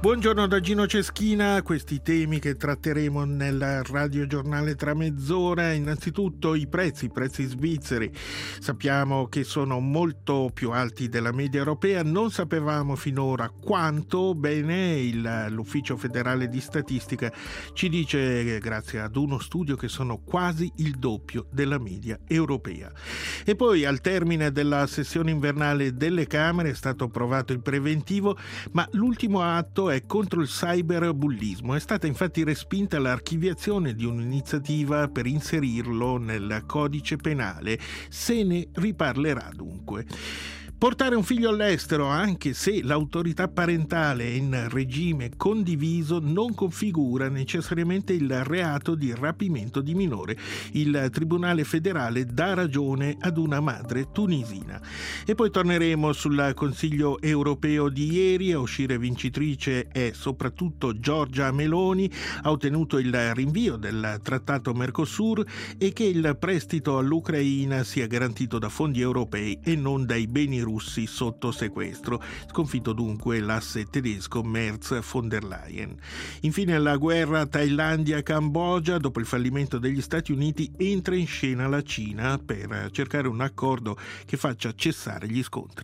Buongiorno da Gino Ceschina, questi temi che tratteremo nel radiogiornale tra mezz'ora. Innanzitutto i prezzi svizzeri. Sappiamo che sono molto più alti della media europea, non sapevamo finora quanto. Bene, l'Ufficio federale di statistica ci dice, grazie ad uno studio, che sono quasi il doppio della media europea. E poi al termine della sessione invernale delle Camere è stato approvato il preventivo, ma l'ultimo atto è contro il cyberbullismo. È stata infatti respinta l'archiviazione di un'iniziativa per inserirlo nel codice penale. Se ne riparlerà dunque. Portare un figlio all'estero, anche se l'autorità parentale è in regime condiviso, non configura necessariamente il reato di rapimento di minore. Il Tribunale federale dà ragione ad una madre tunisina. E poi torneremo sul Consiglio europeo di ieri. A uscire vincitrice è soprattutto Giorgia Meloni. Ha ottenuto il rinvio del trattato Mercosur e che il prestito all'Ucraina sia garantito da fondi europei e non dai beni russi sotto sequestro. Sconfitto dunque l'asse tedesco Merz-von der Leyen. Infine la guerra Thailandia-Cambogia. Dopo il fallimento degli Stati Uniti entra in scena la Cina per cercare un accordo che faccia cessare gli scontri.